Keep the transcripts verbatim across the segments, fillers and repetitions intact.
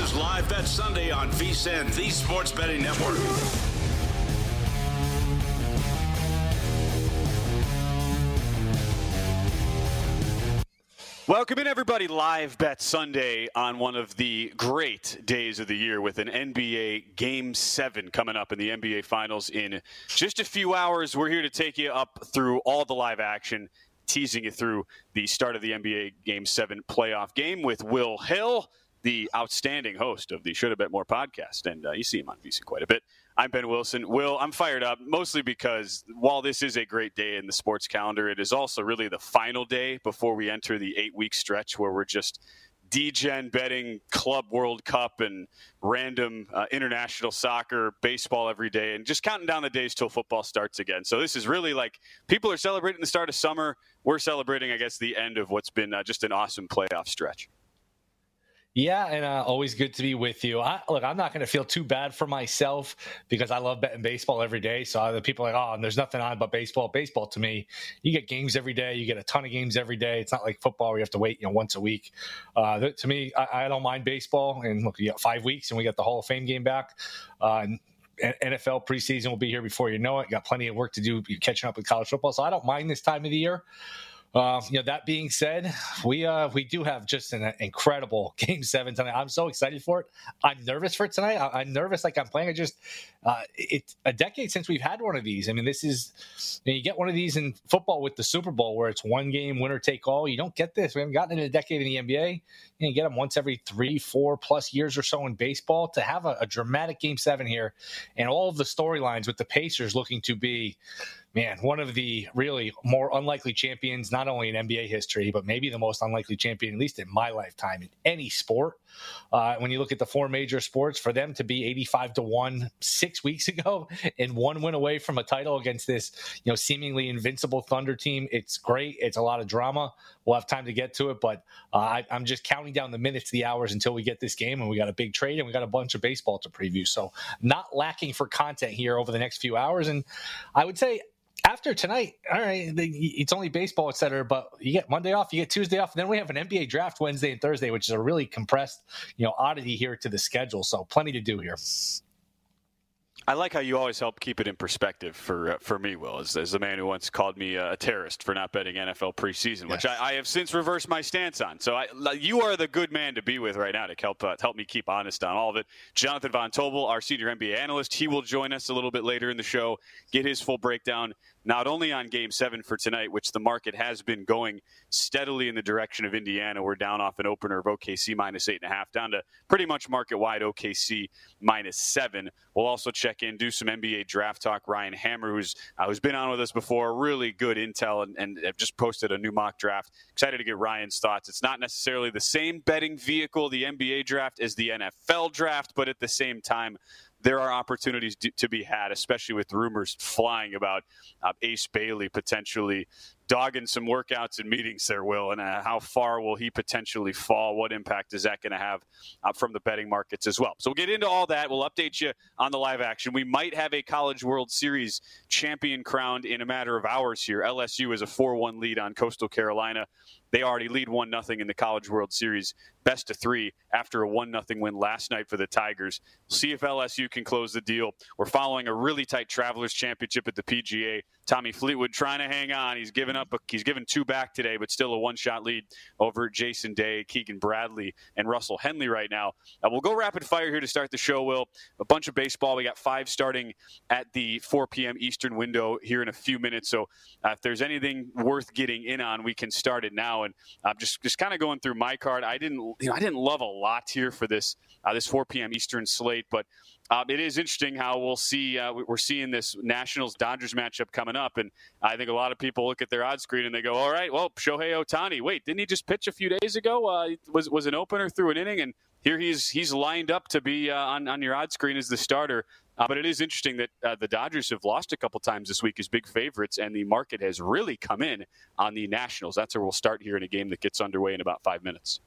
is Live Bet Sunday on V S I N, the Sports Betting Network. Welcome in, everybody. Live Bet Sunday on one of the great days of the year with an N B A Game seven coming up in the N B A Finals in just a few hours. We're here to take you up through all the live action, teasing you through the start of the N B A Game seven playoff game with Will Hill, the outstanding host of the Should Have Bet More podcast. And uh, you see him on V S I N quite a bit. I'm Ben Wilson. Will, I'm fired up, mostly because while this is a great day in the sports calendar, it is also really the final day before we enter the eight-week stretch where we're just D-Gen betting Club World Cup and random uh, international soccer, baseball every day, and just counting down the days till football starts again. So this is really like people are celebrating the start of summer. We're celebrating, I guess, the end of what's been uh, just an awesome playoff stretch. Yeah, and uh, always good to be with you. I, look, I'm not going to feel too bad for myself because I love betting baseball every day. So the people are like, oh, and there's nothing on but baseball. Baseball, to me, you get games every day. You get a ton of games every day. It's not like football where you have to wait, you know, once a week. Uh, th- to me, I, I don't mind baseball. And look, you got five weeks, and we got the Hall of Fame game back. Uh, and N F L preseason will be here before you know it. You got plenty of work to do. You're catching up with college football. So I don't mind this time of the year. Uh, you know, that being said, we uh, we do have just an incredible Game Seven tonight. I'm so excited for it. I'm nervous for it tonight. I, I'm nervous like I'm playing. I just uh, it's a decade since we've had one of these. I mean, this is you, know, you get one of these in football with the Super Bowl where it's one game winner take all. You don't get this. We haven't gotten it in a decade in the N B A. You, know, you get them once every three, four plus years or so in baseball. To have a, a dramatic Game Seven here, and all of the storylines with the Pacers looking to be, man, one of the really more unlikely champions, not only in N B A history, but maybe the most unlikely champion, at least in my lifetime, in any sport. Uh, when you look at the four major sports, for them to be eighty-five to one six weeks ago and one win away from a title against this, you know, seemingly invincible Thunder team, it's great. It's a lot of drama. We'll have time to get to it, but uh, I, I'm just counting down the minutes, the hours until we get this game, and we got a big trade and we got a bunch of baseball to preview. So not lacking for content here over the next few hours. And I would say, after tonight, all right, it's only baseball, et cetera, but you get Monday off, you get Tuesday off, and then we have an N B A draft Wednesday and Thursday, which is a really compressed, you know, oddity here to the schedule. So plenty to do here. I like how you always help keep it in perspective for uh, for me, Will, as, as the man who once called me a terrorist for not betting N F L preseason, which yes. I, I have since reversed my stance on. So I, you are the good man to be with right now to help uh, help me keep honest on all of it. Jonathan Von Tobel, our senior N B A analyst, he will join us a little bit later in the show, get his full breakdown, not only on Game seven for tonight, which the market has been going steadily in the direction of Indiana. We're down off an opener of O K C minus eight and a half, down to pretty much market-wide O K C minus seven. We'll also check in, do some N B A draft talk. Ryan Hammer, who's uh, who's been on with us before, really good intel, and, and have just posted a new mock draft. Excited to get Ryan's thoughts. It's not necessarily the same betting vehicle, the N B A draft, as the N F L draft, but at the same time, there are opportunities to be had, especially with rumors flying about uh, Ace Bailey potentially dogging some workouts and meetings there, Will, and uh, how far will he potentially fall? What impact is that going to have uh, from the betting markets as well? So we'll get into all that. We'll update you on the live action. We might have a College World Series champion crowned in a matter of hours here. L S U is a four one lead on Coastal Carolina. They already lead one nothing in the College World Series, best of three, after a one nothing win last night for the Tigers. We'll see if L S U can close the deal. We're following a really tight Travelers Championship at the P G A. Tommy Fleetwood trying to hang on. He's given up. A, he's given two back today, but still a one-shot lead over Jason Day, Keegan Bradley, and Russell Henley right now. Uh, we'll go rapid fire here to start the show, Will. A bunch of baseball. We got five starting at the four p.m. Eastern window here in a few minutes. So uh, if there's anything worth getting in on, we can start it now. And I'm uh, just just kind of going through my card. I didn't you know I didn't love a lot here for this uh, this four p.m. Eastern slate, but Um, it is interesting how we'll see. Uh, we're seeing this Nationals-Dodgers matchup coming up, and I think a lot of people look at their odds screen and they go, "All right, well, Shohei Ohtani. Wait, didn't he just pitch a few days ago? Uh, was was an opener through an inning, and here he's he's lined up to be uh, on on your odds screen as the starter." Uh, but it is interesting that uh, the Dodgers have lost a couple times this week as big favorites, and the market has really come in on the Nationals. That's where we'll start here in a game that gets underway in about five minutes.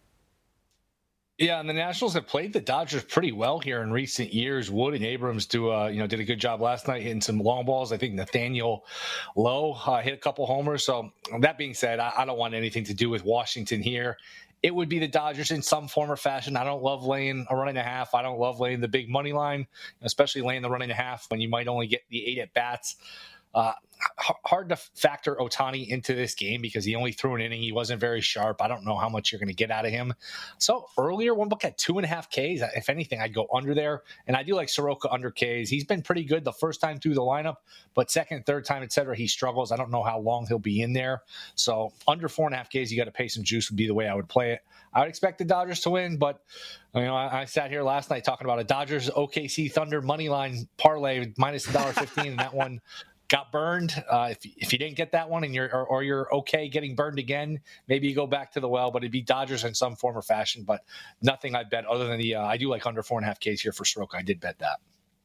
Yeah, and the Nationals have played the Dodgers pretty well here in recent years. Wood and Abrams do, uh, you know, did a good job last night hitting some long balls. I think Nathaniel Lowe uh, hit a couple homers. So that being said, I, I don't want anything to do with Washington here. it would be the Dodgers in some form or fashion. I don't love laying a run and a half. I don't love laying the big money line, especially laying the run and a half when you might only get the eight at bats. Uh, hard to factor Ohtani into this game because he only threw an inning. He wasn't very sharp. I don't know how much you're going to get out of him. So earlier, one book at two and a half Ks. If anything, I'd go under there. And I do like Soroka under Ks. He's been pretty good the first time through the lineup, but second, third time, et cetera, he struggles. I don't know how long he'll be in there. So under four and a half Ks, you got to pay some juice would be the way I would play it. I would expect the Dodgers to win, but you know, I, I sat here last night talking about a Dodgers O K C Thunder money line parlay minus one dollar fifteen, and that one got burned. Uh, if if you didn't get that one and you're or, or you're okay getting burned again, maybe you go back to the well. But it'd be Dodgers in some form or fashion. But nothing I bet other than the uh, I do like under four and a half Ks here for Soroka. I did bet that.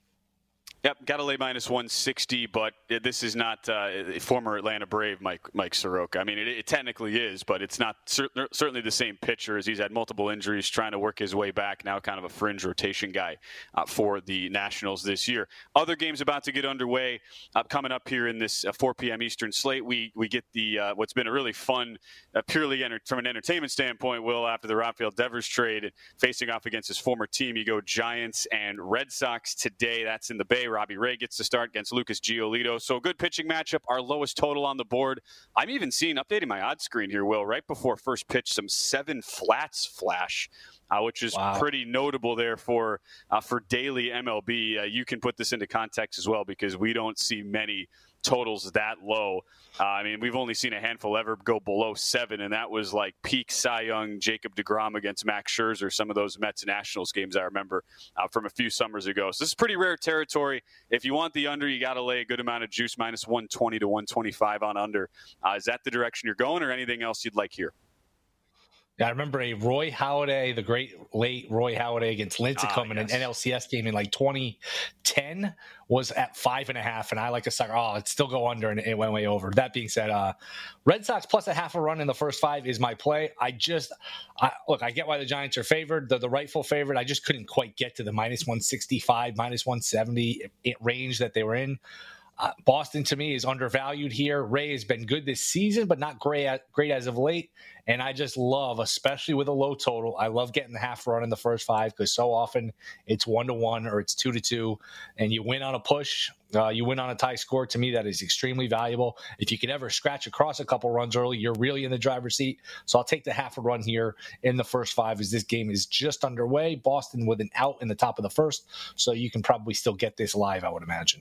Yep, got to lay minus one sixty, but this is not uh, former Atlanta Brave Mike Mike Soroka. I mean, it, it technically is, but it's not cer- certainly the same pitcher as he's had multiple injuries, trying to work his way back. Now, kind of a fringe rotation guy uh, for the Nationals this year. Other games about to get underway uh, coming up here in this uh, four p.m. Eastern slate. We we get the uh, what's been a really fun, uh, purely enter- from an entertainment standpoint. Will after the Rafael Devers trade, facing off against his former team, you go Giants and Red Sox today. That's in the Bay. Robbie Ray gets to start against Lucas Giolito. So a good pitching matchup, our lowest total on the board. I'm even seeing, updating my odds screen here, Will, right before first pitch, some seven flats flash, uh, which is wow. pretty notable there for uh, for daily M L B. Uh, you can put this into context as well because we don't see many totals that low. Uh, I mean, we've only seen a handful ever go below seven, and that was like peak Cy Young, Jacob deGrom against Max Scherzer, some of those Mets Nationals games I remember uh, from a few summers ago. So this is pretty rare territory. If you want the under, you got to lay a good amount of juice, minus one twenty to one twenty-five on under. Uh, is that the direction you're going, or anything else you'd like here? Yeah, I remember a Roy Halladay, the great late Roy Halladay against Lincecum ah, in yes. an N L C S game in like twenty ten was at five and a half, and I like to say, oh, it'd still go under, and it went way over. That being said, uh, Red Sox plus a half a run in the first five is my play. I just, I, look, I get why the Giants are favored. They're the rightful favorite. I just couldn't quite get to the minus one sixty-five, minus one seventy range that they were in. Uh, Boston, to me, is undervalued here. Ray has been good this season, but not great, great as of late. And I just love, especially with a low total, I love getting the half run in the first five because so often it's one to one or it's two to two, and you win on a push, uh, you win on a tie score. To me, that is extremely valuable. If you can ever scratch across a couple runs early, you're really in the driver's seat. So I'll take the half a run here in the first five as this game is just underway. Boston with an out in the top of the first, so you can probably still get this live, I would imagine.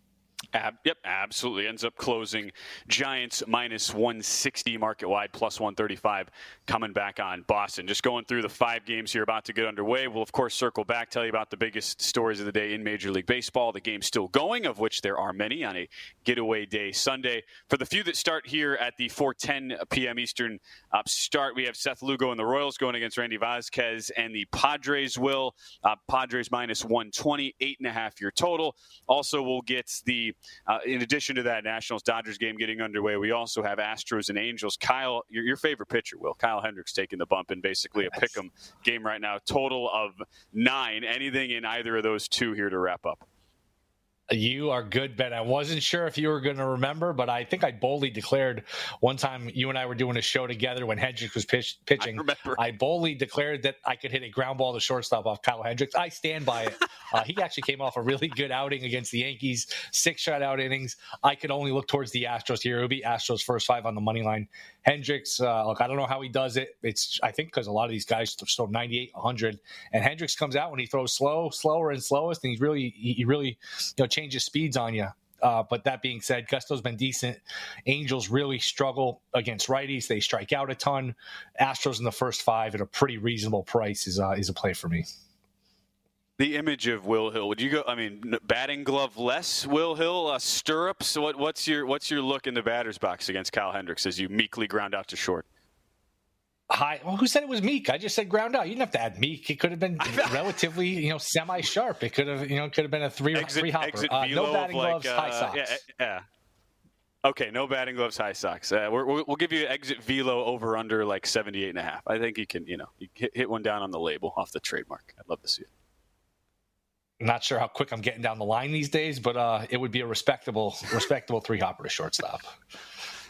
Ab, yep, absolutely. Ends up closing Giants minus one sixty market wide, plus one thirty-five coming back on Boston. Just going through the five games here about to get underway. We'll, of course, circle back, tell you about the biggest stories of the day in Major League Baseball. The game's still going, of which there are many on a getaway day Sunday. For the few that start here at the four ten p.m. Eastern uh, start, we have Seth Lugo and the Royals going against Randy Vasquez and the Padres will. Uh, Padres minus one twenty, eight and a half your total. Also, we'll get the Uh, in addition to that Nationals-Dodgers game getting underway, we also have Astros and Angels. Kyle, your, your favorite pitcher, Will. Kyle Hendricks taking the bump in basically a pick'em game right now. Total of nine. Anything in either of those two here to wrap up? You are good, Ben. I wasn't sure if you were going to remember, but I think I boldly declared one time you and I were doing a show together when Hendricks was pitch, pitching. I remember. I boldly declared that I could hit a ground ball to shortstop off Kyle Hendricks. I stand by it. Uh, he actually came off a really good outing against the Yankees, six shutout innings. I could only look towards the Astros here. It would be Astros first five on the money line. Hendricks, uh, look, I don't know how he does it. It's I think because a lot of these guys throw ninety-eight, one hundred, and Hendricks comes out when he throws slow, slower and slowest, and he's really, he really, you know, changes speeds on you. Uh, but that being said, Gusto's been decent. Angels really struggle against righties. They strike out a ton. Astros in the first five at a pretty reasonable price is uh, is a play for me. The image of Will Hill. Would you go? I mean, batting glove less. Will Hill uh, stirrups. What, what's your what's your look in the batter's box against Kyle Hendricks as you meekly ground out to short? Hi. Well, who said it was meek? I just said ground out. You didn't have to add meek. It could have been relatively, you know, semi-sharp. It could have, you know, could have been a three exit, three hopper. Exit Uh, no batting like, gloves, uh, high socks. Yeah, yeah. Okay, no batting gloves, high socks. Uh, we're, we'll give you exit velo over under like seventy-eight and a half. I think you can, you know, you hit, hit one down on the label off the trademark. I'd love to see it. Not sure how quick I'm getting down the line these days, but uh, it would be a respectable, respectable three hopper to shortstop.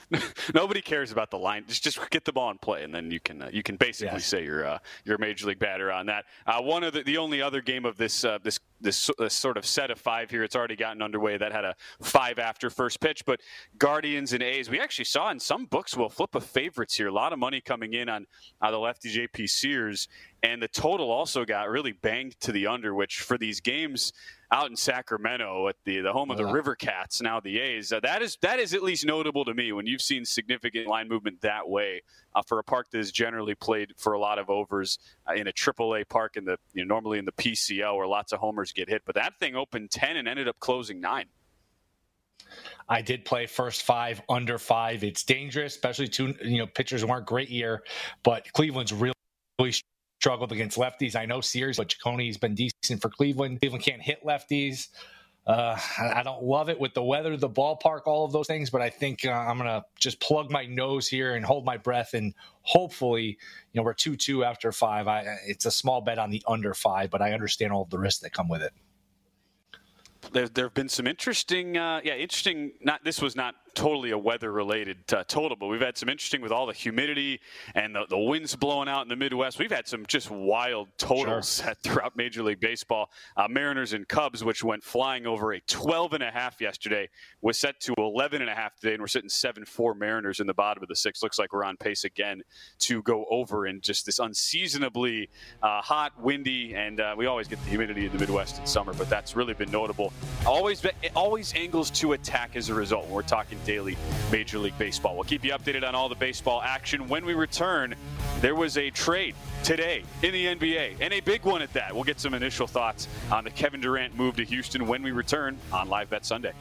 Nobody cares about the line. Just just get the ball and play, and then you can uh, you can basically yes. say you're uh, you're a major league batter on that. Uh, one of the the only other game of this uh, this this this sort of set of five here. It's already gotten underway. That had a five after first pitch, but Guardians and A's. We actually saw in some books we'll flip of favorites here. A lot of money coming in on uh, the lefty J P Sears, and the total also got really banged to the under, which for these games out in Sacramento at the the home of the uh, River Cats, now the A's. Uh, that is that is at least notable to me when you've seen significant line movement that way uh, for a park that is generally played for a lot of overs uh, in a triple A park in the you know, normally in the P C L where lots of homers get hit. But that thing opened ten and ended up closing nine. I did play first five, under five. It's dangerous, especially two you know pitchers weren't great here, but Cleveland's really, really struggled against lefties. I know Sears, but Cicconi's been decent for Cleveland. Cleveland can't hit lefties. Uh, I don't love it with the weather, the ballpark, all of those things, but I think uh, I'm going to just plug my nose here and hold my breath, and hopefully, you know, we're two two after five. I, it's a small bet on the under five, but I understand all of the risks that come with it. There, there have been some interesting, uh, yeah, interesting. Not this was not totally a weather-related uh, total, but we've had some interesting with all the humidity and the, the winds blowing out in the Midwest. We've had some just wild totals sure. set throughout Major League Baseball. Uh, Mariners and Cubs, which went flying over a twelve and a half yesterday, was set to eleven and a half today, and we're sitting seven four Mariners in the bottom of the sixth. Looks like we're on pace again to go over in just this unseasonably uh, hot, windy, and uh, we always get the humidity in the Midwest in summer, but that's really been notable. Always, always angles to attack as a result. We're talking daily Major League Baseball. We'll keep you updated on all the baseball action. When we return, there was a trade today in the N B A, and a big one at that. We'll get some initial thoughts on the Kevin Durant move to Houston when we return on Live Bet Sunday.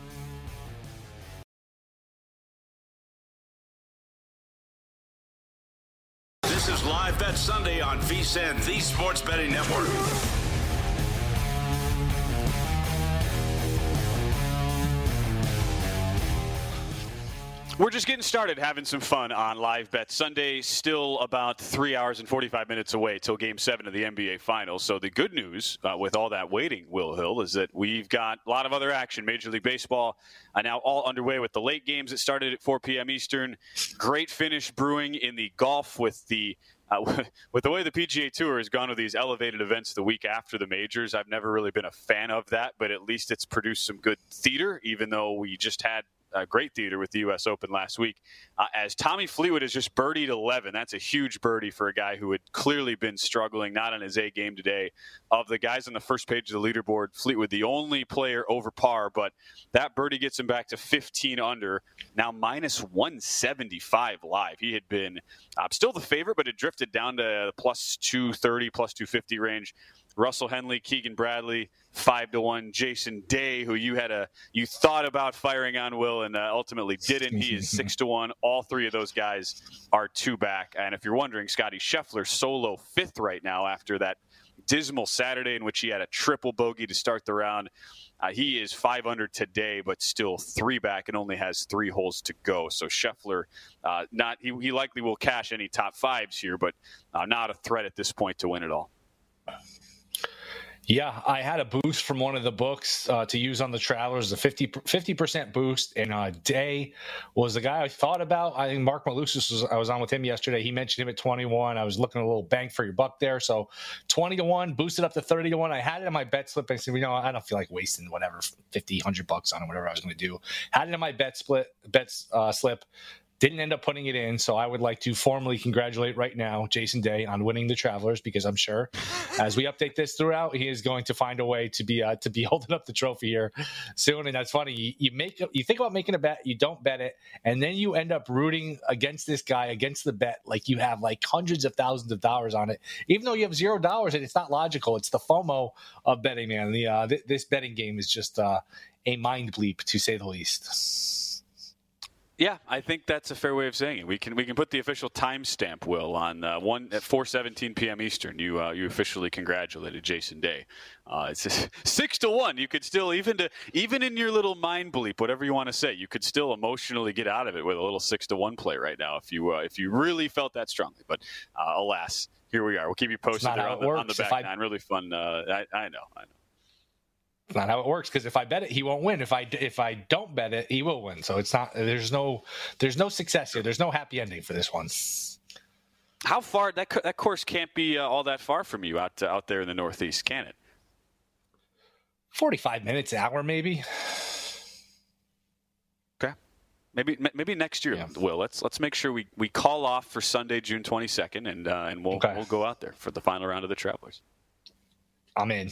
This is Live Bet Sunday on V S I N, the Sports Betting Network. We're just getting started having some fun on Live Bet Sunday. Still about three hours and forty-five minutes away till Game seven of the N B A Finals. So the good news uh, with all that waiting, Will Hill, is that we've got a lot of other action. Major League Baseball uh, now all underway with the late games that started at four p.m. Eastern. Great finish brewing in the golf with the Uh, with the way the P G A Tour has gone with these elevated events the week after the majors. I've never really been a fan of that, but at least it's produced some good theater, even though we just had uh, great theater with the U S Open last week. Uh, as Tommy Fleetwood has just birdied eleven, that's a huge birdie for a guy who had clearly been struggling, not on his A game today. Of the guys on the first page of the leaderboard, Fleetwood, the only player over par, but that birdie gets him back to fifteen under, now minus one seventy-five live. He had been uh, still the favorite, but it drifted down to the plus two thirty, plus two fifty range. Russell Henley, Keegan Bradley, five to one. Jason Day, who you had a you thought about firing on, Will, and uh, ultimately didn't. He is six to one. All three of those guys are two back. And if you're wondering, Scotty Scheffler solo fifth right now after that dismal Saturday in which he had a triple bogey to start the round. Uh, he is five under today, but still three back and only has three holes to go. So Scheffler, uh, not he, he likely will cash any top fives here, but uh, not a threat at this point to win it all. Yeah, I had a boost from one of the books uh, to use on the Travelers, a fifty percent boost. And uh, Day was the guy I thought about. I think Mark Malusis, was, I was on with him yesterday. He mentioned him at twenty-one. I was looking at a little bang for your buck there. So twenty to one, boosted up to thirty to one. I had it in my bet slip. I said, you know, I don't feel like wasting whatever, fifty, one hundred bucks on it, whatever I was going to do. Had it in my bet split, bets uh, slip. Didn't end up putting it in, so I would like to formally congratulate right now Jason Day on winning the Travelers, because I'm sure as we update this throughout, he is going to find a way to be uh, to be holding up the trophy here soon. And that's funny. You, you make you think about making a bet, you don't bet it, and then you end up rooting against this guy, against the bet, like you have like hundreds of thousands of dollars on it, even though you have zero dollars, and it's not logical. It's the FOMO of betting, man. The uh, th- this betting game is just uh, a mind bleep, to say the least. Yeah, I think that's a fair way of saying it. We can we can put the official timestamp, Will, on uh, one at four seventeen p.m. Eastern. You uh, you officially congratulated Jason Day. Uh, it's just six to one. You could still even to even in your little mind bleep, whatever you want to say, you could still emotionally get out of it with a little six to one play right now if you uh, if you really felt that strongly. But uh, alas, here we are. We'll keep you posted on the, on the back nine. Really fun. Uh, I, I know. I know. It's not how it works, because if I bet it, he won't win. If I if I don't bet it, he will win. So it's not. There's no there's no success here. There's no happy ending for this one. How far that that course can't be uh, all that far from you out uh, out there in the Northeast, can it? forty-five minutes, an hour, maybe. Okay, maybe maybe next year, yeah. Will. Let's let's make sure we, we call off for Sunday, June twenty-second, and uh, and we'll okay. we'll go out there for the final round of the Travelers. I'm in.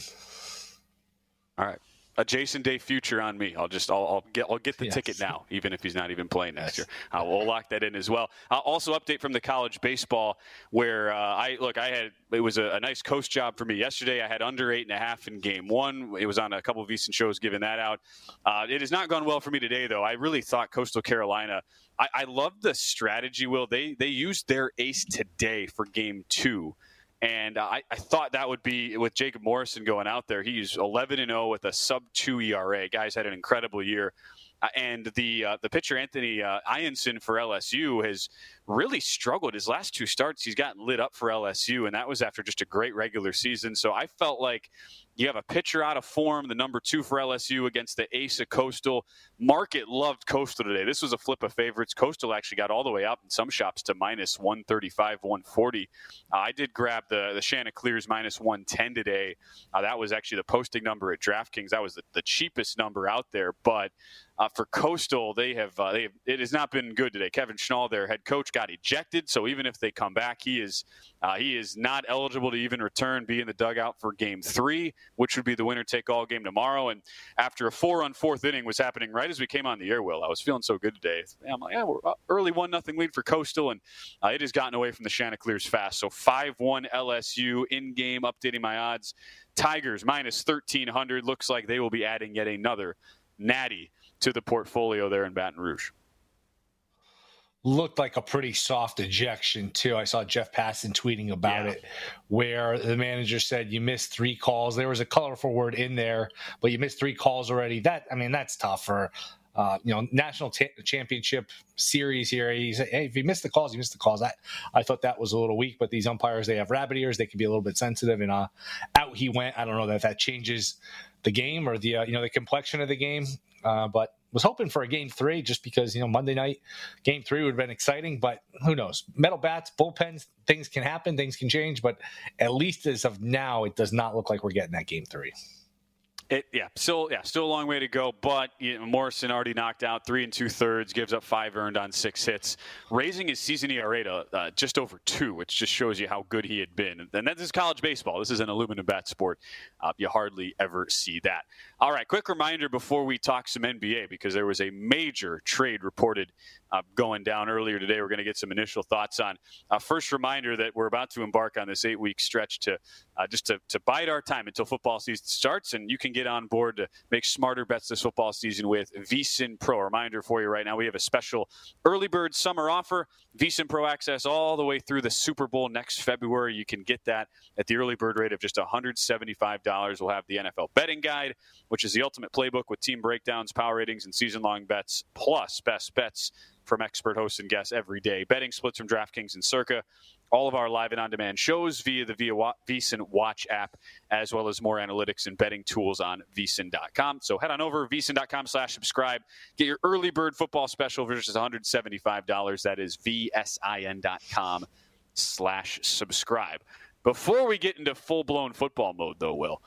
All right. A Jason Day future on me. I'll just I'll, I'll get I'll get the yes. ticket now, even if he's not even playing next yes. year. Uh, we'll lock that in as well. Uh, also, update from the college baseball, where uh, I look. I had it was a, a nice coast job for me yesterday. I had under eight and a half in game one. It was on a couple of VSiN shows giving that out. Uh, it has not gone well for me today, though. I really thought Coastal Carolina. I, I love the strategy. Will they they used their ace today for game two. And uh, I, I thought that would be with Jacob Morrison going out there. He's eleven and oh with a sub two E R A. Guys had an incredible year. Uh, and the uh, the pitcher, Anthony uh, Ianson for L S U, has really struggled. His last two starts, he's gotten lit up for L S U, and that was after just a great regular season. So I felt like you have a pitcher out of form, the number two for L S U against the ace of Coastal. Market loved Coastal today. This was a flip of favorites. Coastal actually got all the way up in some shops to minus one thirty-five, one forty. Uh, I did grab the, the Chanticleers minus one ten today. Uh, that was actually the posting number at DraftKings. That was the, the cheapest number out there. But uh, for Coastal, they have, uh, they have it has not been good today. Kevin Schnall, their head coach, got ejected. So even if they come back, he is uh, he is not eligible to even return, be in the dugout for game three, which would be the winner-take-all game tomorrow. And after a four-run fourth inning was happening right as we came on the air, Will, I was feeling so good today. I'm like, yeah, we're early one nothing lead for Coastal, and uh, it has gotten away from the Chanticleers fast. So five one L S U in-game, updating my odds. Tigers minus thirteen hundred. Looks like they will be adding yet another natty to the portfolio there in Baton Rouge. Looked like a pretty soft ejection, too. I saw Jeff Passan tweeting about yeah. it, where the manager said you missed three calls. There was a colorful word in there, but you missed three calls already. That I mean, that's tough for, uh, you know, national t- championship series here. He said, hey, if you missed the calls, you missed the calls. I, I thought that was a little weak, but these umpires, they have rabbit ears. They can be a little bit sensitive, and uh, out he went. I don't know that that changes the game or the, uh, you know, the complexion of the game, uh, but was hoping for a game three just because, you know, Monday night game three would have been exciting, but who knows? Metal bats, bullpens, things can happen, things can change, but at least as of now, it does not look like we're getting that game three. It, yeah, still, yeah, still a long way to go. But you know, Morrison already knocked out three and two thirds, gives up five earned on six hits, raising his season E R A to uh, just over two, which just shows you how good he had been. And this is college baseball. This is an aluminum bat sport. Uh, you hardly ever see that. All right, quick reminder before we talk some N B A, because there was a major trade reported uh, going down earlier today. We're going to get some initial thoughts on. Uh, first reminder that we're about to embark on this eight-week stretch to uh, just to, to bide our time until football season starts, and you can get on board to make smarter bets this football season with VSiN Pro. A reminder for you right now, we have a special early bird summer offer. VSiN Pro access all the way through the Super Bowl next February. You can get that at the early bird rate of just one hundred seventy-five dollars. We'll have the N F L betting guide, which is the ultimate playbook with team breakdowns, power ratings, and season-long bets, plus best bets from expert hosts and guests every day. Betting splits from DraftKings and Circa. All of our live and on-demand shows via the VSiN Watch app, as well as more analytics and betting tools on V S I N dot com. So head on over, V S I N dot com slash subscribe. Get your early bird football special for just one hundred seventy-five dollars. That is V S I N dot com slash subscribe. Before we get into full-blown football mode, though, Will,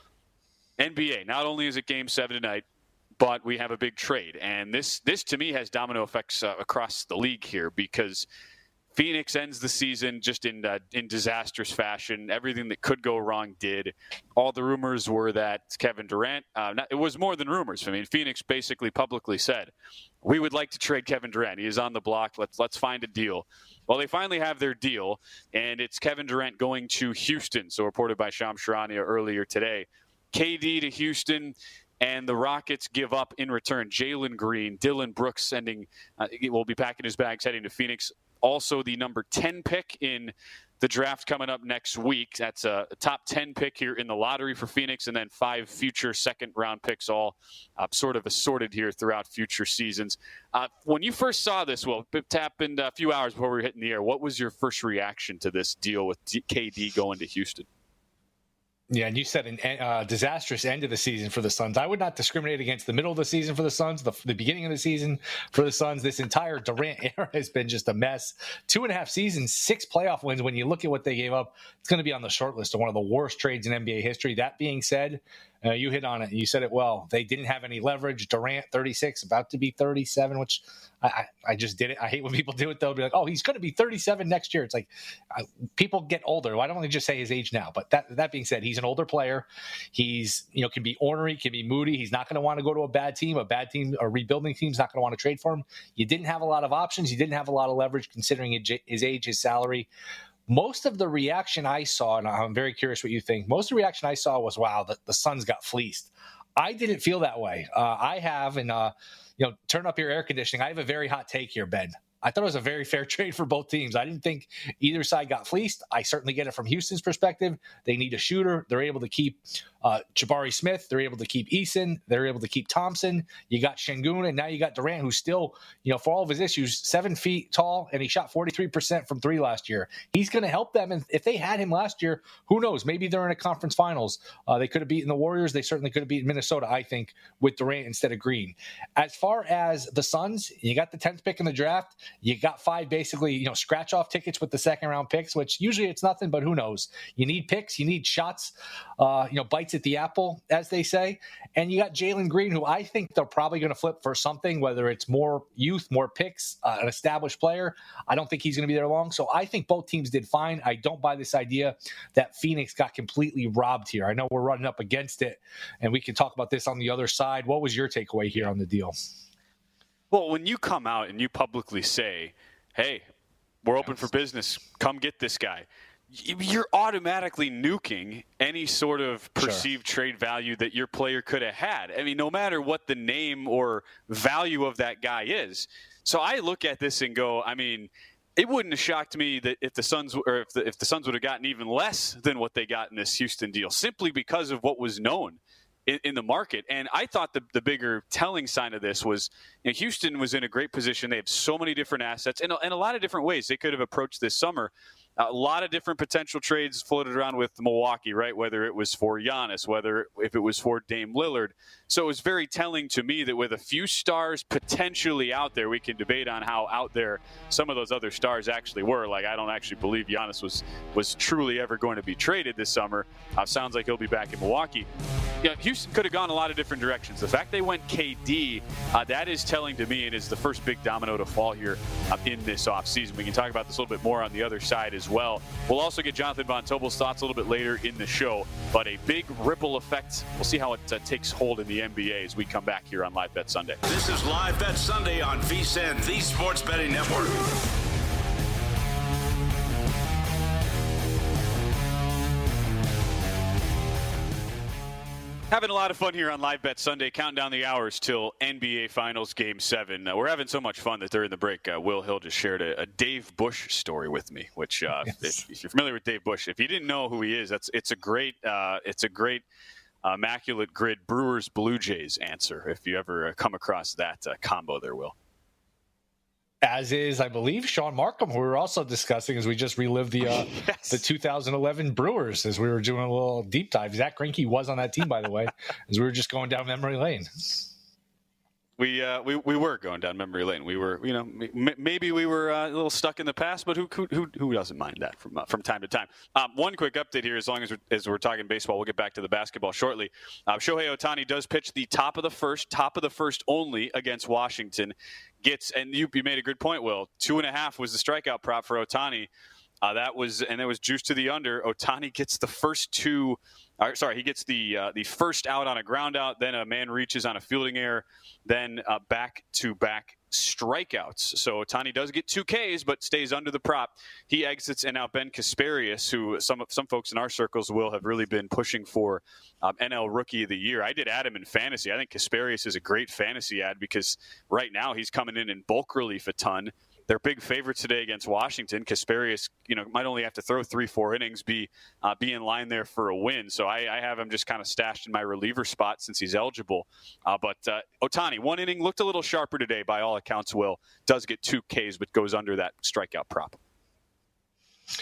N B A, not only is it Game seven tonight, but we have a big trade. And this, this to me, has domino effects uh, across the league here, because Phoenix ends the season just in uh, in disastrous fashion. Everything that could go wrong did. All the rumors were that Kevin Durant, uh, not, it was more than rumors. I mean, Phoenix basically publicly said, we would like to trade Kevin Durant. He is on the block. Let's let's find a deal. Well, they finally have their deal, and it's Kevin Durant going to Houston. So reported by Shams Charania earlier today. K D to Houston. And the Rockets give up in return Jalen Green, Dylan Brooks sending, uh, will be packing his bags heading to Phoenix. Also the number ten pick in the draft coming up next week. That's a top ten pick here in the lottery for Phoenix, and then five future second round picks, all uh, sort of assorted here throughout future seasons. Uh, when you first saw this, well, it happened a few hours before we were hitting the air. What was your first reaction to this deal with K D going to Houston? Yeah, and you said a uh, disastrous end of the season for the Suns. I would not discriminate against the middle of the season for the Suns, the, the beginning of the season for the Suns. This entire Durant era has been just a mess. Two and a half seasons, six playoff wins. When you look at what they gave up, it's going to be on the short list of one of the worst trades in N B A history. That being said, uh, you hit on it. You said it well. They didn't have any leverage. Durant, thirty-six, about to be thirty-seven, which I, I, I just did it. I hate when people do it, though. Be like, oh, he's going to be thirty-seven next year. It's like I, people get older. Why don't they just say his age now? But that that being said, he's an older player. He's, you know, can be ornery, can be moody. He's not going to want to go to a bad team. A bad team, a rebuilding team's not going to want to trade for him. You didn't have a lot of options. You didn't have a lot of leverage considering his age, his salary. Most of the reaction I saw, and I'm very curious what you think, most of the reaction I saw was, wow, the, the Suns got fleeced. I didn't feel that way. Uh, I have, and, uh, you know, turn up your air conditioning. I have a very hot take here, Ben. I thought it was a very fair trade for both teams. I didn't think either side got fleeced. I certainly get it from Houston's perspective. They need a shooter. They're able to keep uh, Jabari Smith. They're able to keep Eason. They're able to keep Thompson. You got Şengün, and now you got Durant, who's still, you know, for all of his issues, seven feet tall, and he shot forty-three percent from three last year. He's going to help them. And if they had him last year, who knows? Maybe they're in a conference finals. Uh, they could have beaten the Warriors. They certainly could have beaten Minnesota, I think, with Durant instead of Green. As far as the Suns, you got the tenth pick in the draft. You got five basically, you know, scratch off tickets with the second round picks, which usually it's nothing, but who knows? You need picks, you need shots, uh, you know, bites at the apple, as they say. And you got Jalen Green, who I think they're probably going to flip for something, whether it's more youth, more picks, uh, an established player. I don't think he's going to be there long. So I think both teams did fine. I don't buy this idea that Phoenix got completely robbed here. I know we're running up against it, and we can talk about this on the other side. What was your takeaway here on the deal? Well, when you come out and you publicly say, hey, we're open for business, come get this guy, you're automatically nuking any sort of perceived sure. trade value that your player could have had. I mean, no matter what the name or value of that guy is. So I look at this and go, I mean, it wouldn't have shocked me that if the Suns or if the, if the Suns would have gotten even less than what they got in this Houston deal, simply because of what was known in, in the market. And I thought the, the bigger telling sign of this was, you know, Houston was in a great position. They have so many different assets and, and a lot of different ways they could have approached this summer. A lot of different potential trades floated around with Milwaukee, right? Whether it was for Giannis, whether if it was for Dame Lillard. So it was very telling to me that with a few stars potentially out there, we can debate on how out there some of those other stars actually were. Like, I don't actually believe Giannis was was truly ever going to be traded this summer. Uh, sounds like he'll be back in Milwaukee. Yeah, Houston could have gone a lot of different directions. The fact they went K D, uh, that is telling to me, and is the first big domino to fall here uh, in this offseason. We can talk about this a little bit more on the other side as well. We'll also get Jonathan Von Tobel's thoughts a little bit later in the show, but a big ripple effect. We'll see how it uh, takes hold in the N B A as we come back here on Live Bet Sunday. This is Live Bet Sunday on VSiN, the Sports Betting Network. Having a lot of fun here on Live Bet Sunday, counting down the hours till N B A Finals Game seven. Uh, we're having so much fun that during the break, uh, Will Hill just shared a, a Dave Bush story with me, which uh, yes. if, if you're familiar with Dave Bush, if you didn't know who he is, that's it's a great uh, it's a great uh, immaculate grid Brewers Blue Jays answer if you ever uh, come across that uh, combo there, Will. As is, I believe, Sean Markham, who we were also discussing as we just relived the uh, yes. the two thousand eleven Brewers as we were doing a little deep dive. Zach Greinke was on that team, by the way, as we were just going down memory lane. We uh, we we were going down memory lane. We were, you know, m- maybe we were uh, a little stuck in the past, but who who who doesn't mind that from uh, from time to time? Um, one quick update here, as long as we're, as we're talking baseball, we'll get back to the basketball shortly. Uh, Shohei Ohtani does pitch the top of the first, top of the first only against Washington. Gets and you, you made a good point, Will. Two and a half was the strikeout prop for Ohtani. Uh, that was and there was juice to the under. Ohtani gets the first two. Uh, sorry, he gets the uh, the first out on a ground out. Then a man reaches on a fielding error. Then uh, back to back strikeouts. So Ohtani does get two Ks, but stays under the prop. He exits, and now Ben Kasparius, who some some folks in our circles will have really been pushing for um, N L Rookie of the Year. I did add him in fantasy. I think Kasparius is a great fantasy ad because right now he's coming in in bulk relief a ton. They're big favorites today against Washington. Kasparius, you know, might only have to throw three, four innings, be uh, be in line there for a win. So I, I have him just kind of stashed in my reliever spot since he's eligible. Uh, but uh, Ohtani, one inning, looked a little sharper today by all accounts. Will does get two Ks, but goes under that strikeout prop.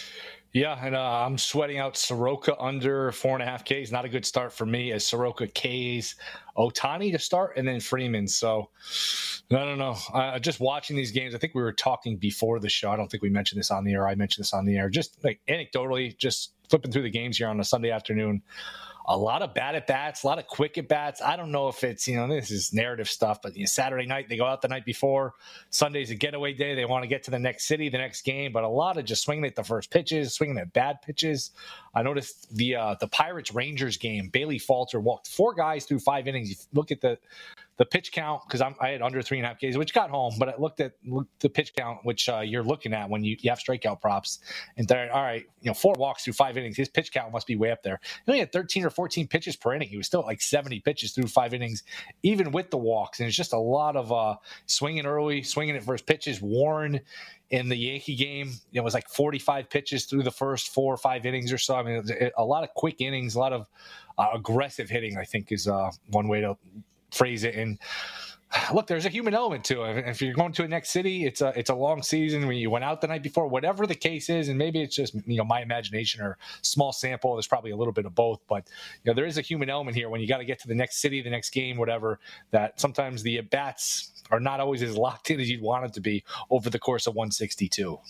Yeah, and uh, I'm sweating out Soroka under four and a half Ks. Not a good start for me as Soroka Ks Ohtani to start and then Freeman. So I don't know. Uh, just watching these games, I think we were talking before the show. I don't think we mentioned this on the air. I mentioned this on the air. Just like anecdotally, just flipping through the games here on a Sunday afternoon. A lot of bad at bats, a lot of quick at bats. I don't know if it's, you know, this is narrative stuff, but you know, Saturday night, they go out the night before. Sunday's a getaway day. They want to get to the next city, the next game, but a lot of just swinging at the first pitches, swinging at bad pitches. I noticed the uh, the Pirates Rangers game, Bailey Falter walked four guys through five innings. You look at the the pitch count, because I had under three and a half Ks, which got home, but I looked at looked the pitch count, which uh, you're looking at when you, you have strikeout props. And they're, all right, you know, four walks through five innings. His pitch count must be way up there. He only had thirteen or fourteen pitches per inning. He was still at like seventy pitches through five innings, even with the walks. And it's just a lot of uh, swinging early, swinging at first pitches. Warren in the Yankee game, it was like forty-five pitches through the first four or five innings or so. I mean, it was a lot of quick innings, a lot of uh, aggressive hitting, I think is uh, one way to phrase it. And look, there's a human element to it. If you're going to a next city, it's a it's a long season. When you went out the night before, whatever the case is, and maybe it's just, you know, my imagination or small sample. There's probably a little bit of both, but you know, there is a human element here when you got to get to the next city, the next game, whatever. That sometimes the at bats are not always as locked in as you'd want it to be over the course of one sixty-two.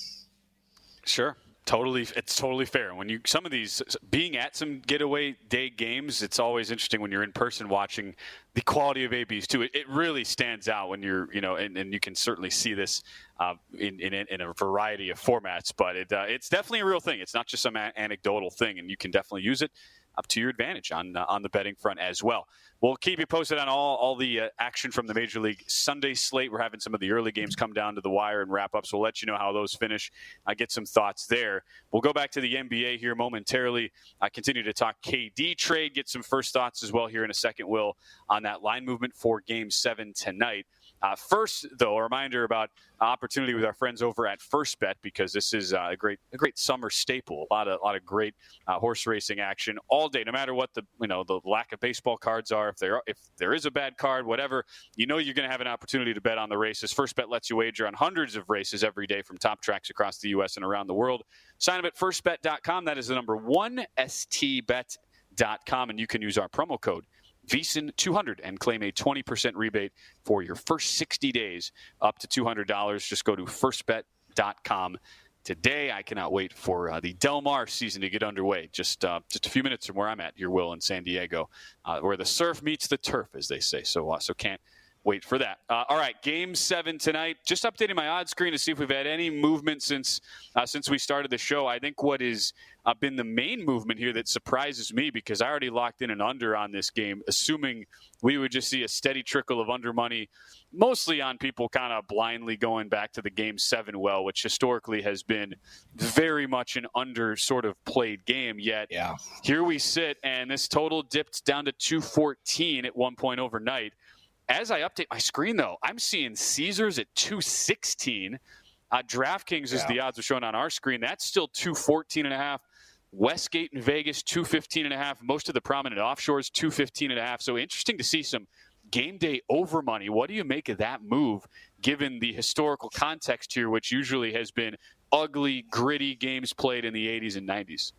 Sure. Totally, it's totally fair. When you some of these being at some getaway day games, it's always interesting when you're in person watching the quality of A Bs too. It, it really stands out when you're, you know, and, and you can certainly see this uh, in, in in a variety of formats. But it uh, it's definitely a real thing. It's not just some a- anecdotal thing, and you can definitely use it up to your advantage on uh, on the betting front as well. We'll keep you posted on all, all the uh, action from the Major League Sunday slate. We're having some of the early games come down to the wire and wrap up, so we'll let you know how those finish. I get some thoughts there. We'll go back to the N B A here momentarily. I continue to talk K D trade, get some first thoughts as well here in a second, Will, on that line movement for Game seven tonight. Uh, first, though, a reminder about opportunity with our friends over at First Bet, because this is uh, a great, a great summer staple. A lot of, a lot of great uh, horse racing action all day, no matter what the, you know, the lack of baseball cards are. If there, if there is a bad card, whatever, you know, you're going to have an opportunity to bet on the races. First Bet lets you wager on hundreds of races every day from top tracks across the U S and around the world. Sign up at first bet dot com. That is the number one, S T bet dot com, and you can use our promo code V S I N two hundred and claim a twenty percent rebate for your first sixty days up to two hundred dollars. Just go to first bet dot com today. I cannot wait for uh, the Del Mar season to get underway. Just uh, just a few minutes from where I'm at here, Will, in San Diego, uh, where the surf meets the turf, as they say. So, uh, so can't wait for that. Uh, all right, Game seven tonight. Just updating my odds screen to see if we've had any movement since uh, since we started the show. I think what has uh, been the main movement here that surprises me, because I already locked in an under on this game, assuming we would just see a steady trickle of under money, mostly on people kind of blindly going back to the Game seven well, which historically has been very much an under sort of played game. Yet yeah. Here we sit, and this total dipped down to two fourteen at one point overnight. As I update my screen, though, I'm seeing Caesars at two sixteen. Uh, DraftKings, as yeah. the odds are shown on our screen, that's still two fourteen and a half. Westgate in Vegas, two fifteen and a half. Most of the prominent offshores, two fifteen and a half. So interesting to see some game day over money. What do you make of that move, given the historical context here, which usually has been ugly, gritty games played in the eighties and nineties?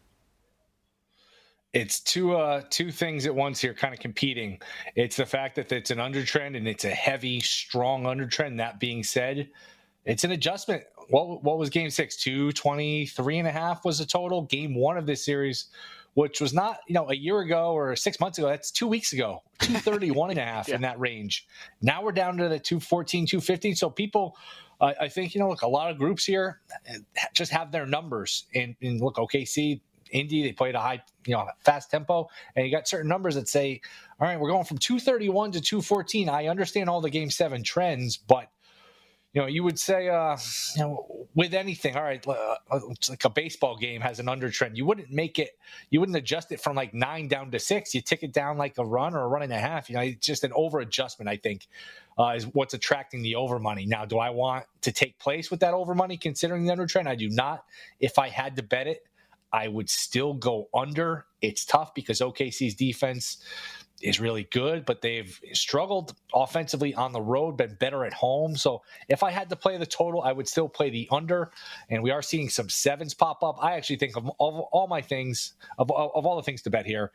It's two uh, two things at once here kind of competing. It's the fact that it's an undertrend, and it's a heavy, strong undertrend. That being said, it's an adjustment. What what was game six? two twenty-three and a half was the total. Game one of this series, which was not, you know, a year ago or six months ago. That's two weeks ago. two thirty-one and a half yeah. in that range. Now we're down to the two fourteen, two fifteen. So people, uh, I think, you know, look, a lot of groups here just have their numbers. And, and look, O K C, Indy, they played a high, you know, fast tempo, and you got certain numbers that say, all right, we're going from two thirty-one to two fourteen. I understand all the game seven trends, but, you know, you would say, uh, you know, with anything, all right, uh, it's like a baseball game has an undertrend. You wouldn't make it, you wouldn't adjust it from like nine down to six. You tick it down like a run or a run and a half. You know, it's just an over adjustment, I think, uh, is what's attracting the over money. Now, do I want to take place with that over money considering the undertrend? I do not. If I had to bet it, I would still go under. It's tough because O K C's defense is really good, but they've struggled offensively on the road, been better at home. So if I had to play the total, I would still play the under. And we are seeing some sevens pop up. I actually think of all, all my things, of, of all the things to bet here,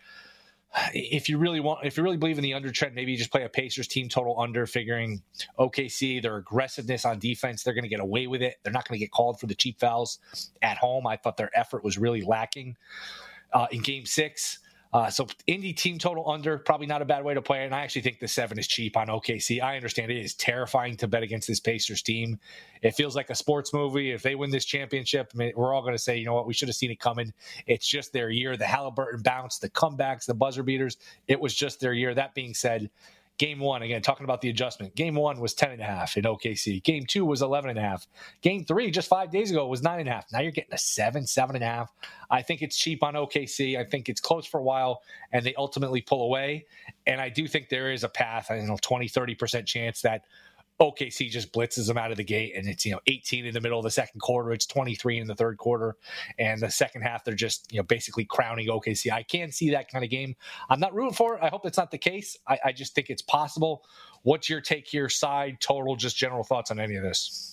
if you really want, if you really believe in the under trend, maybe you just play a Pacers team total under, figuring O K C, their aggressiveness on defense, they're going to get away with it. They're not going to get called for the cheap fouls at home. I thought their effort was really lacking uh, in game six. Uh, so Indy team total under, probably not a bad way to play it. And I actually think the seven is cheap on O K C. I understand it is terrifying to bet against this Pacers team. It feels like a sports movie. If they win this championship, I mean, we're all going to say, you know what, we should have seen it coming. It's just their year. The Halliburton bounce, the comebacks, the buzzer beaters. It was just their year. That being said, game one, again, talking about the adjustment. Game one was ten and a half in O K C. Game two was eleven and a half. Game three, just five days ago, was nine and a half. Now you're getting a seven, seven and a half. I think it's cheap on O K C. I think it's close for a while, and they ultimately pull away. And I do think there is a path, I don't know, twenty, thirty percent chance that O K C just blitzes them out of the gate, and it's, you know, eighteen in the middle of the second quarter. It's twenty-three in the third quarter, and the second half they're just, you know, basically crowning O K C. I can see that kind of game. I'm not rooting for it. I hope that's not the case. I, I just think it's possible. What's your take here? Side, total, just general thoughts on any of this?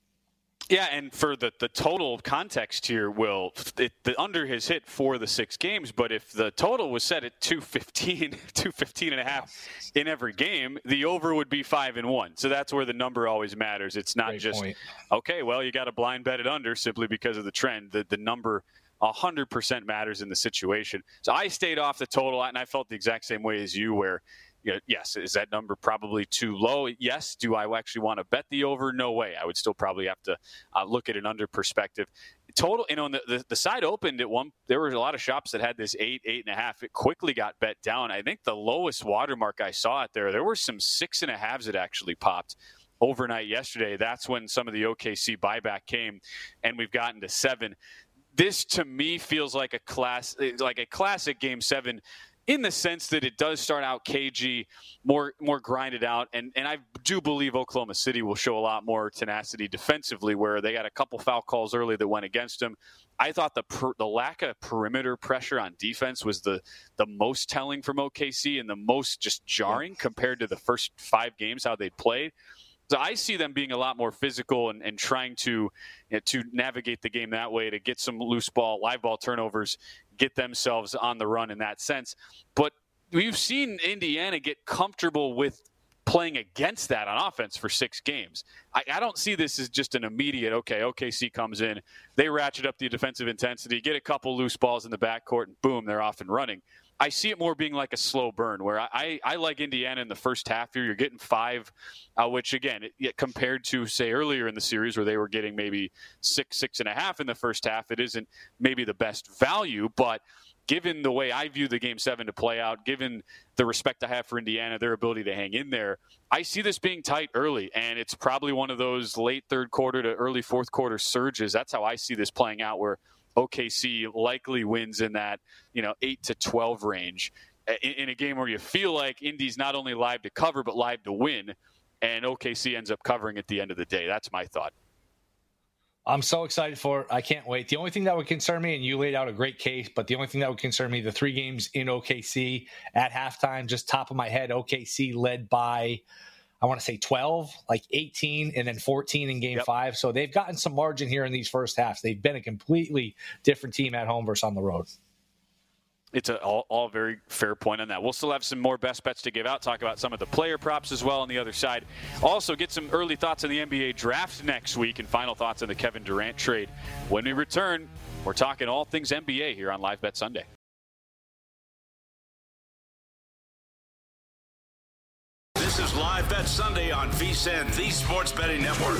Yeah, and for the, the total context here, Will, it, the under has hit for the six games, but if the total was set at two fifteen, two fifteen and a half in every game, the over would be five and one. So that's where the number always matters. It's not Great just, point. okay, well, you got a blind bet it under simply because of the trend. The, the number one hundred percent matters in the situation. So I stayed off the total, and I felt the exact same way as you, where, yes, is that number probably too low? Yes. Do I actually want to bet the over? No way. I would still probably have to uh, look at an under perspective. Total, you know, the, the, the side opened at one. There were a lot of shops that had this eight, eight and a half. It quickly got bet down. I think the lowest watermark I saw it there, there were some six and a halves that actually popped overnight yesterday. That's when some of the O K C buyback came, and we've gotten to seven. This to me feels like a class, like a classic game seven, in the sense that it does start out cagey, more more grinded out. And, and I do believe Oklahoma City will show a lot more tenacity defensively, where they got a couple foul calls early that went against them. I thought the per, the lack of perimeter pressure on defense was the, the most telling from O K C and the most just jarring compared to the first five games, how they played. So I see them being a lot more physical and, and trying to you know, to navigate the game that way, to get some loose ball, live ball turnovers, get themselves on the run in that sense. But we've seen Indiana get comfortable with playing against that on offense for six games. I, I don't see this as just an immediate, okay, O K C comes in, they ratchet up the defensive intensity, get a couple loose balls in the backcourt, and boom, they're off and running. I see it more being like a slow burn, where I, I, I like Indiana in the first half here. You're getting five, uh, which, again, it, it, compared to, say, earlier in the series where they were getting maybe six, six and a half in the first half, it isn't maybe the best value. But given the way I view the game seven to play out, given the respect I have for Indiana, their ability to hang in there, I see this being tight early. And it's probably one of those late third quarter to early fourth quarter surges. That's how I see this playing out, where O K C likely wins in that, you know, eight to twelve range in, in a game where you feel like Indy's not only live to cover, but live to win. And O K C ends up covering at the end of the day. That's my thought. I'm so excited for it. I can't wait. The only thing that would concern me, and you laid out a great case, but the only thing that would concern me, the three games in O K C at halftime, just top of my head, O K C led by, I want to say twelve, like eighteen, and then fourteen in game yep. five. So they've gotten some margin here in these first halves. They've been a completely different team at home versus on the road. It's a all, all very fair point on that. We'll still have some more best bets to give out, talk about some of the player props as well on the other side. Also get some early thoughts on the N B A draft next week and final thoughts on the Kevin Durant trade. When we return, we're talking all things N B A here on Live Bet Sunday. This is Live Bet Sunday on VSiN, the Sports Betting Network.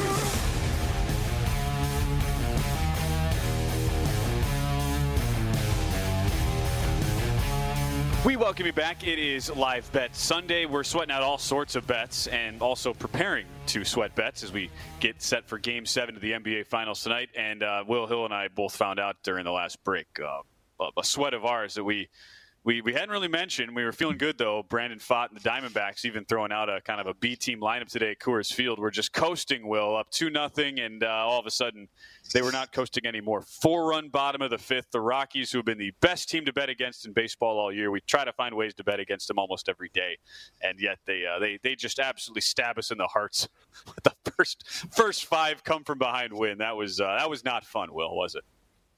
We welcome you back. It is Live Bet Sunday. We're sweating out all sorts of bets and also preparing to sweat bets as we get set for Game seven of the N B A Finals tonight. And uh, Will Hill and I both found out during the last break uh, a sweat of ours that we We we hadn't really mentioned, we were feeling good, though. Brandon Pfaadt and the Diamondbacks even throwing out a kind of a B-team lineup today at Coors Field. We're just coasting, Will, up two nothing, and uh, all of a sudden they were not coasting anymore. Four-run bottom of the fifth. The Rockies, who have been the best team to bet against in baseball all year, we try to find ways to bet against them almost every day, and yet they uh, they they just absolutely stab us in the hearts with the first first five come from behind win. That was uh, that was not fun, Will, was it?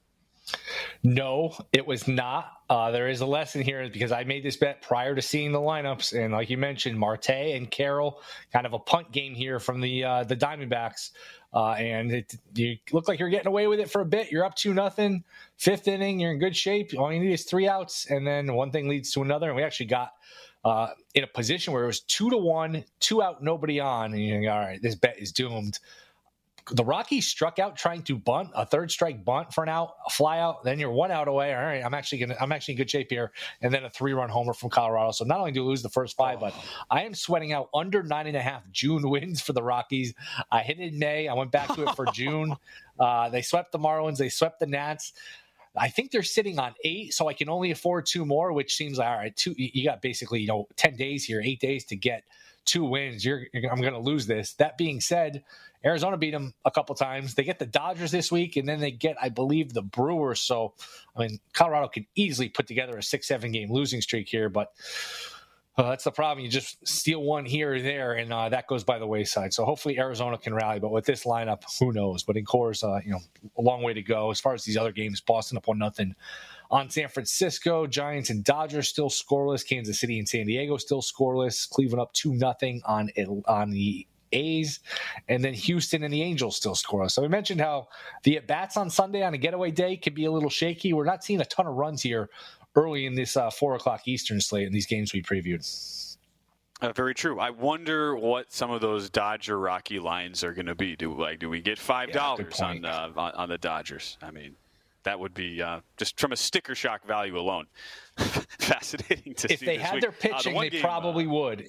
No, it was not. Uh, there is a lesson here because I made this bet prior to seeing the lineups, and like you mentioned, Marte and Carroll, kind of a punt game here from the uh, the Diamondbacks, uh, and it, you look like you're getting away with it for a bit. You're up two nothing, fifth inning, you're in good shape. All you need is three outs, and then one thing leads to another, and we actually got uh, in a position where it was two to one, two out, nobody on, and you're like, all right, this bet is doomed. The Rockies struck out trying to bunt, a third strike bunt for an out, a fly out. Then you're one out away. All right, I'm actually gonna, I'm actually in good shape here. And then a three-run homer from Colorado. So not only do we lose the first five, but I am sweating out under nine and a half June wins for the Rockies. I hit it in May. I went back to it for June. Uh, they swept the Marlins. They swept the Nats. I think they're sitting on eight, so I can only afford two more, which seems like, all right, two, you got basically, you know, ten days here, eight days to get two wins. You're, you're I'm going to lose this. That being said, Arizona beat them a couple times. They get the Dodgers this week, and then they get, I believe, the Brewers. So, I mean, Colorado could easily put together a six, seven game losing streak here, but uh, that's the problem. You just steal one here or there, and uh, that goes by the wayside. So hopefully Arizona can rally, but with this lineup, who knows? But in Coors, uh, you know, a long way to go. As far as these other games, Boston up one nothing on San Francisco. Giants and Dodgers still scoreless. Kansas City and San Diego still scoreless. Cleveland up two nothing on on the A's, and then Houston and the Angels still scoreless. So we mentioned how the at-bats on Sunday on a getaway day could be a little shaky. We're not seeing a ton of runs here early in this uh, four o'clock Eastern slate in these games we previewed. Uh, very true. I wonder what some of those Dodger Rocky lines are going to be. Do like do we get five dollars yeah, on, uh, on on the Dodgers? I mean, that would be uh, just from a sticker shock value alone. Fascinating to if see. If they this had week. their pitching, uh, the they game, probably uh, would.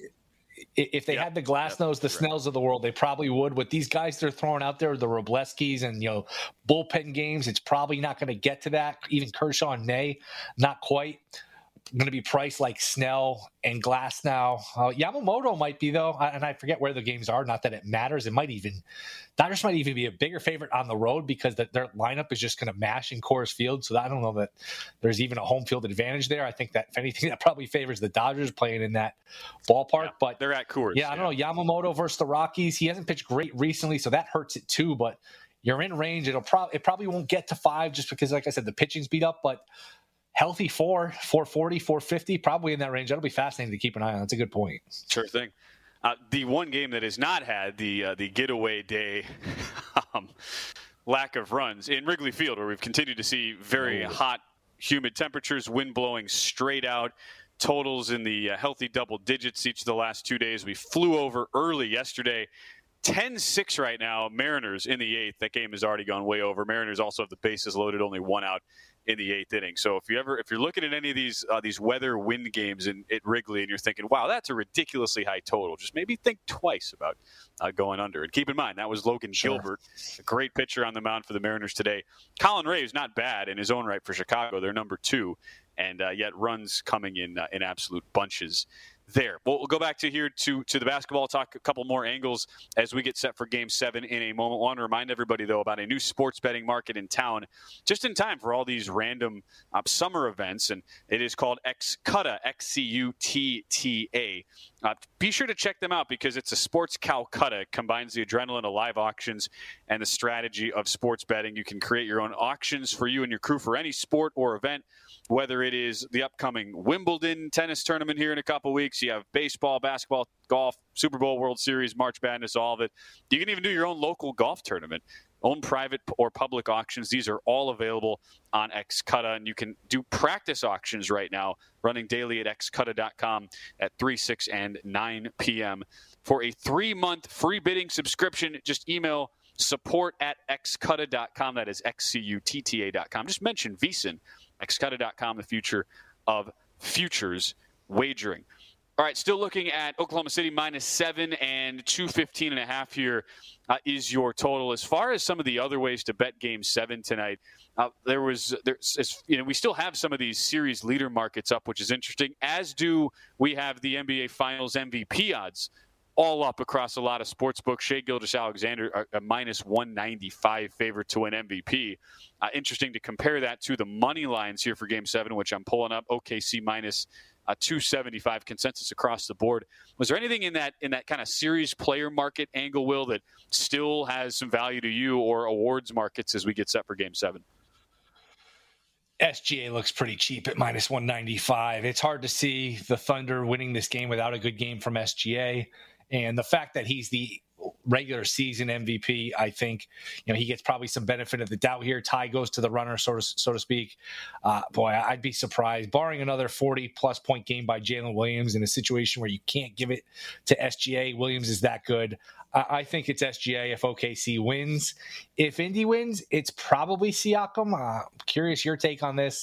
If they yep, had the Glasnows, yep, the right. Snells of the world, they probably would. With these guys they're throwing out there, the Robleskis and, you know, bullpen games, it's probably not going to get to that. Even Kershaw and May, not quite. Going to be priced like Snell and Glasnow. Uh, Yamamoto might be, though, and I forget where the games are. Not that it matters. It might even – Dodgers might even be a bigger favorite on the road because the, their lineup is just going to mash in Coors Field. So I don't know that there's even a home field advantage there. I think that, if anything, that probably favors the Dodgers playing in that ballpark. Yeah, but they're at Coors. Yeah, I don't yeah. know. Yamamoto versus the Rockies. He hasn't pitched great recently, so that hurts it too. But you're in range. It'll pro- It probably won't get to five just because, like I said, the pitching's beat up. But healthy four, four forty, four fifty, probably in that range. That'll be fascinating to keep an eye on. That's a good point. Sure thing. Uh, the one game that has not had the uh, the getaway day um, lack of runs in Wrigley Field, where we've continued to see very oh. hot, humid temperatures, wind blowing straight out, totals in the uh, healthy double digits each of the last two days. We flew over early yesterday. ten six right now, Mariners in the eighth. That game has already gone way over. Mariners also have the bases loaded, only one out in the eighth inning. So if you ever, if you're looking at any of these uh, these weather wind games in at Wrigley and you're thinking, wow, that's a ridiculously high total, just maybe think twice about uh, going under. And keep in mind, that was Logan sure. Gilbert, a great pitcher on the mound for the Mariners today. Colin Ray is not bad in his own right for Chicago. They're number two, and uh, yet runs coming in uh, in absolute bunches there. Well, we'll go back to here to, to the basketball, talk a couple more angles as we get set for game seven in a moment. I want to remind everybody, though, about a new sports betting market in town just in time for all these random uh, summer events, and it is called Xcutta, X C U T T A. Uh, be sure to check them out because it's a sports Calcutta. It combines the adrenaline of live auctions and the strategy of sports betting. You can create your own auctions for you and your crew for any sport or event, whether it is the upcoming Wimbledon tennis tournament here in a couple weeks. You have baseball, basketball, golf, Super Bowl, World Series, March Madness, all of it. You can even do your own local golf tournament, own private or public auctions. These are all available on Xcutta, and you can do practice auctions right now, running daily at xcutta dot com at three, six, and nine p.m. For a three-month free bidding subscription, just email support at xcutta dot com. That is X C U T T A dot com. Just mention VSiN, xcutta dot com, the future of futures wagering. All right, still looking at Oklahoma City minus seven and two fifteen and a half here uh, is your total. As far as some of the other ways to bet game seven tonight, uh, there was, there's, you know, we still have some of these series leader markets up, which is interesting, as do we have the N B A Finals M V P odds all up across a lot of sports books. Shai Gilgeous-Alexander, a, a minus one ninety-five favorite to win M V P. Uh, interesting to compare that to the money lines here for game seven, which I'm pulling up. O K C minus a two seventy-five consensus across the board. Was there anything in that in that kind of series player market angle, Will, that still has some value to you, or awards markets as we get set for game seven? S G A looks pretty cheap at minus one ninety-five. It's hard to see the Thunder winning this game without a good game from S G A. And the fact that he's the regular season M V P, I think, you know, he gets probably some benefit of the doubt here. Tie goes to the runner, so to, so to speak. Uh, boy, I'd be surprised, barring another forty-plus point game by Jalen Williams in a situation where you can't give it to S G A. Williams is that good. Uh, I think it's S G A if O K C wins. If Indy wins, it's probably Siakam. Uh, curious your take on this.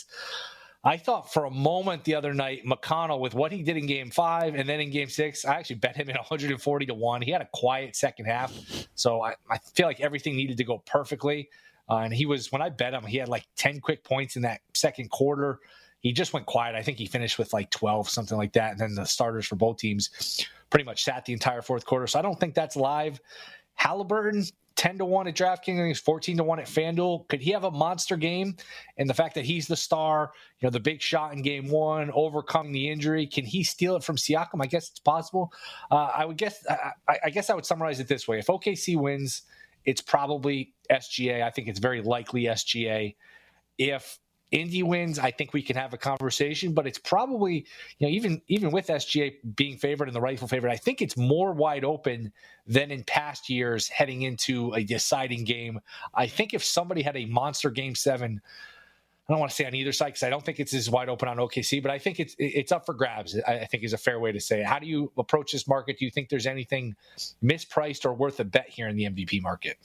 I thought for a moment the other night, McConnell, with what he did in game five and then in game six, I actually bet him at one hundred forty to one. He had a quiet second half. So I, I feel like everything needed to go perfectly. Uh, and he was, when I bet him, he had like ten quick points in that second quarter. He just went quiet. I think he finished with like twelve, something like that. And then the starters for both teams pretty much sat the entire fourth quarter. So I don't think that's live. Halliburton, ten to one at DraftKings, fourteen to one at FanDuel. Could he have a monster game? And the fact that he's the star, you know, the big shot in game one, overcoming the injury, can he steal it from Siakam? I guess it's possible. Uh, I would guess, I, I guess I would summarize it this way. If O K C wins, it's probably S G A. I think it's very likely S G A. If Indy wins, I think we can have a conversation, but it's probably, you know, even even with S G A being favored and the rightful favorite, I think it's more wide open than in past years heading into a deciding game. I think if somebody had a monster game seven, I don't want to say on either side because I don't think it's as wide open on O K C, but I think it's it's up for grabs, I think is a fair way to say it. How do you approach this market? Do you think there's anything mispriced or worth a bet here in the M V P market?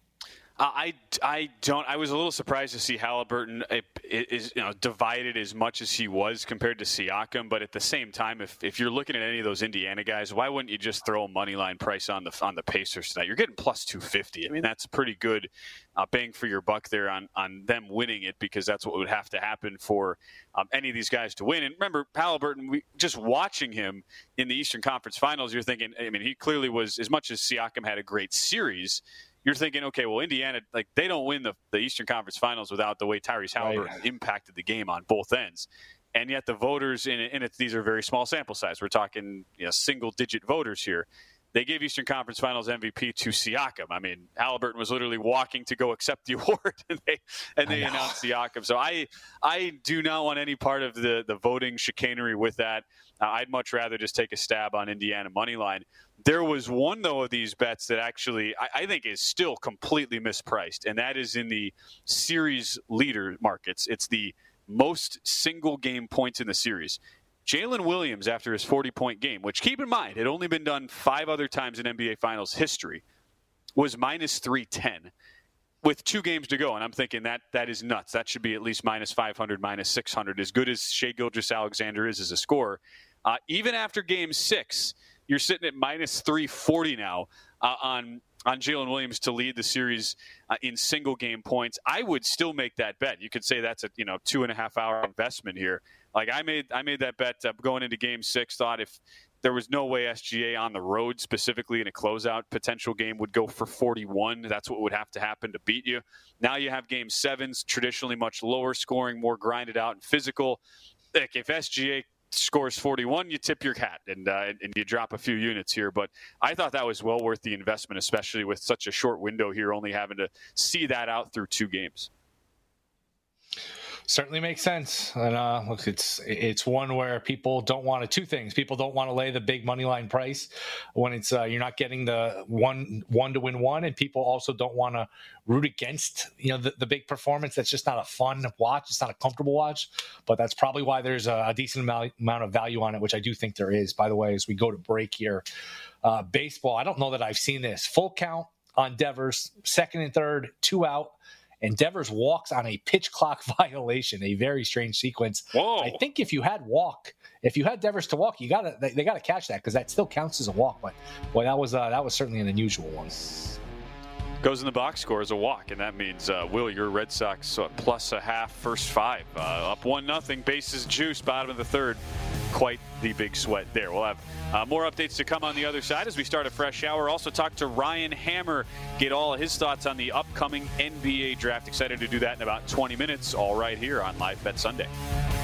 Uh, I, I don't. I was a little surprised to see Halliburton is you know divided as much as he was compared to Siakam. But at the same time, if, if you're looking at any of those Indiana guys, why wouldn't you just throw a money line price on the on the Pacers tonight? You're getting plus two fifty. I mean, that's pretty good uh, bang for your buck there on on them winning it, because that's what would have to happen for um, any of these guys to win. And remember, Halliburton, we, just watching him in the Eastern Conference Finals, you're thinking, I mean, he clearly was, as much as Siakam had a great series, you're thinking, okay, well, Indiana, like, they don't win the, the Eastern Conference Finals without the way Tyrese Halliburton right. impacted the game on both ends. And yet the voters, in it, and it's, these are very small sample size. We're talking, you know, single-digit voters here. They gave Eastern Conference Finals M V P to Siakam. I mean, Halliburton was literally walking to go accept the award, and they and they announced Siakam. So I I do not want any part of the, the voting chicanery with that. Uh, I'd much rather just take a stab on Indiana money line. There was one, though, of these bets that actually I, I think is still completely mispriced, and that is in the series leader markets. It's the most single game points in the series. Jalen Williams, after his forty-point game, which, keep in mind, had only been done five other times in N B A Finals history, was minus three ten with two games to go. And I'm thinking that that is nuts. That should be at least minus five hundred, minus six hundred, as good as Shai Gilgeous-Alexander is as a scorer. Uh, even after game six, you're sitting at minus three forty now uh, on on Jalen Williams to lead the series uh, in single game points. I would still make that bet. You could say that's a you know two and a half hour investment here. Like I made I made that bet uh, going into game six, thought if there was no way S G A on the road, specifically in a closeout potential game, would go for forty-one. That's what would have to happen to beat you. Now you have game sevens, traditionally much lower scoring, more grinded out and physical. Like if S G A scores forty-one, you tip your hat and uh, and you drop a few units here. But I thought that was well worth the investment, especially with such a short window here, only having to see that out through two games. Certainly makes sense. And uh, look, it's it's one where people don't want to, two things. People don't want to lay the big money line price when it's uh, you're not getting the one one to win one, and people also don't want to root against you know the, the big performance. That's just not a fun watch. It's not a comfortable watch. But that's probably why there's a, a decent amount, amount of value on it, which I do think there is. By the way, as we go to break here, uh, baseball. I don't know that I've seen this full count on Devers, second and third, two out. and Devers walks on a pitch clock violation, a very strange sequence. Whoa. I think if you had walk, if you had Devers to walk, you gotta they, they gotta catch that because that still counts as a walk. But boy, that was uh, that was certainly an unusual one. Goes in the box score as a walk, and that means, uh, Will, your Red Sox uh, plus a half, first five. Uh, up one nothing, bases juice, bottom of the third. Quite the big sweat there. We'll have uh, more updates to come on the other side as we start a fresh hour. Also talk to Ryan Hammer, get all of his thoughts on the upcoming N B A draft. Excited to do that in about twenty minutes, all right here on Live Bet Sunday.